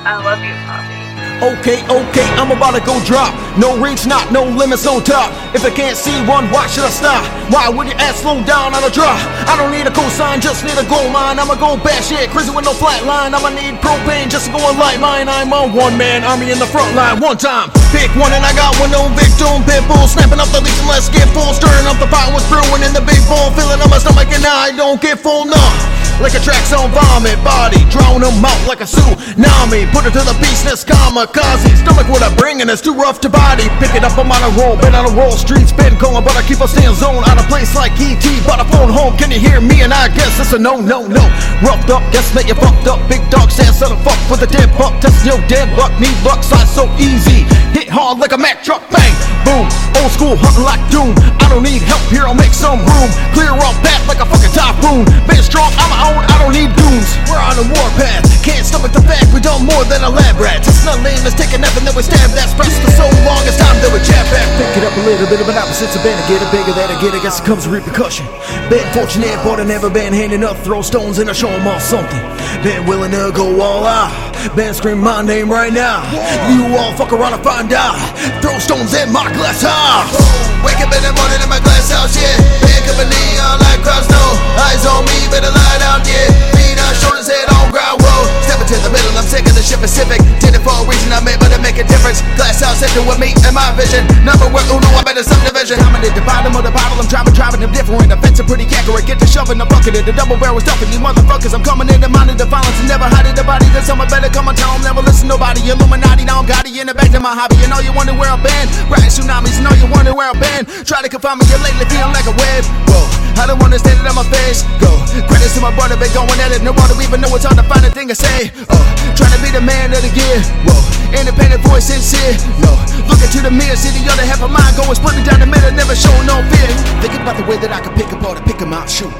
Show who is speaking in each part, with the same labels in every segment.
Speaker 1: I love you, Poppy.
Speaker 2: Okay, I'm about to go drop. No reach, not no limits, no top. If I can't see one, why should I stop? Why would your ass slow down on a drop? I don't need a cosign, just need a gold line. I'ma go batshit, crazy with no flat line. I'ma need propane just to go and light mine. I'm a one-man army in the front line. One time, pick one and I got one, no victim. Pitbull, snapping up the leash and let's get full. Stirring up the pot, what's brewing in the big bowl. Feeling on my stomach and I don't get full, no. Like a track's on vomit, body drown them out like a tsunami. Put it to the beast, that's kamikaze. Stomach what I bring and it's too rough to body. Pick it up, I'm on a roll, been on a roll. Streets been going, but I keep a staying zone. Out of place like E.T., but I phone home. Can you hear me? And I guess it's a no. Roughed up, guess that you fucked up. Big dog says so the fuck with a dead buck. Test your dead buck, need buck size so easy. Hit hard like a Mack truck, bang, boom. Old school hunting like doom. I don't need help here, I'll make some room. Clear off path like a fucking typhoon. Been strong, I'm my own, I don't need goons. We're on a warpath, can't stomach the fact we done more than a lab rat. It's not lame, let's take a nap and then we stab that stress for so long. It's time that we jab back. Pick it up a little bit of an opposites of been to get it bigger than I get. I guess it comes with repercussion. Been fortunate, but I never been handing up. Throw stones and I show them all something. Been willing to go all out. Been scream my name right now. You all fuck around and find out. Throw stones in my glass house.
Speaker 3: Wake up in the morning in my glass house, yeah. Pick up a neon light cross, no. Eyes on me, better light out, yeah. Feet on shoulders, head on ground, whoa. Step into the middle, I'm sick of the shit Pacific. Did it for a reason, I'm able to make a difference. Glass house sitting with me and my vision. Number one, Uno, I'm at a subdivision. I'm at the bottom of the bottle, I'm driving them different. The fence are pretty accurate, get to shoving the bucket in the double barrel stuffing these motherfuckers. I'm coming in the mind of the violence and never hiding the body. Then someone better come and tell them, never listen to nobody. Illuminati, now I'm Gotti in the back to my hobby. You know you wonder where I've been. Riding tsunamis, you know you wonder where I've been. Try to confine me, you're lately feeling like a web. Whoa, I don't wanna stand it on my face. Go, credits to my brother, been going at it. No one to even know it's hard to find a thing to say. Trying to be the man of the year. Whoa, independent voice, sincere. No, looking to the mirror, see the other half of mine going split me down the middle, never show no fear. Thinking about the way that I can pick apart and pick them out, shoot.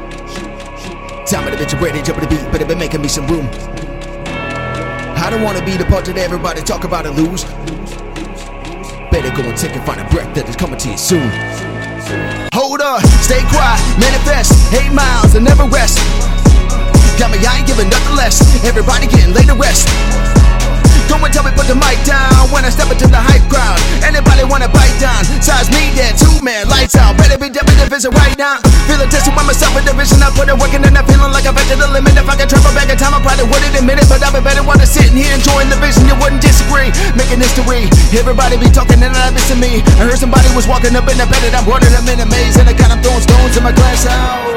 Speaker 3: Time of the bitch, ready, jump to the beat, but it been making me some room. I don't wanna be the part that everybody talk about and lose. Better go and take and find a breath that is coming to you soon. Hold on, stay quiet, manifest, 8 miles and never rest. Got me, I ain't giving nothing less. Everybody getting laid to rest. Go and tell me put the mic down when I step into the hype crowd. Anybody wanna bite down? Size me there, 2 man, lights out. Better be dead with the vision right now. Feeling tested with myself in the vision. I put it working and I'm feeling like I've been to the limit. If I could travel back in time, I probably wouldn't admit it. But I've been better while I'm sitting here enjoying the vision. You wouldn't disagree, making history. Everybody be talking and not missing me. I heard somebody was walking up in the bed and I'm running them in a maze. And I got them throwing stones in my glass house.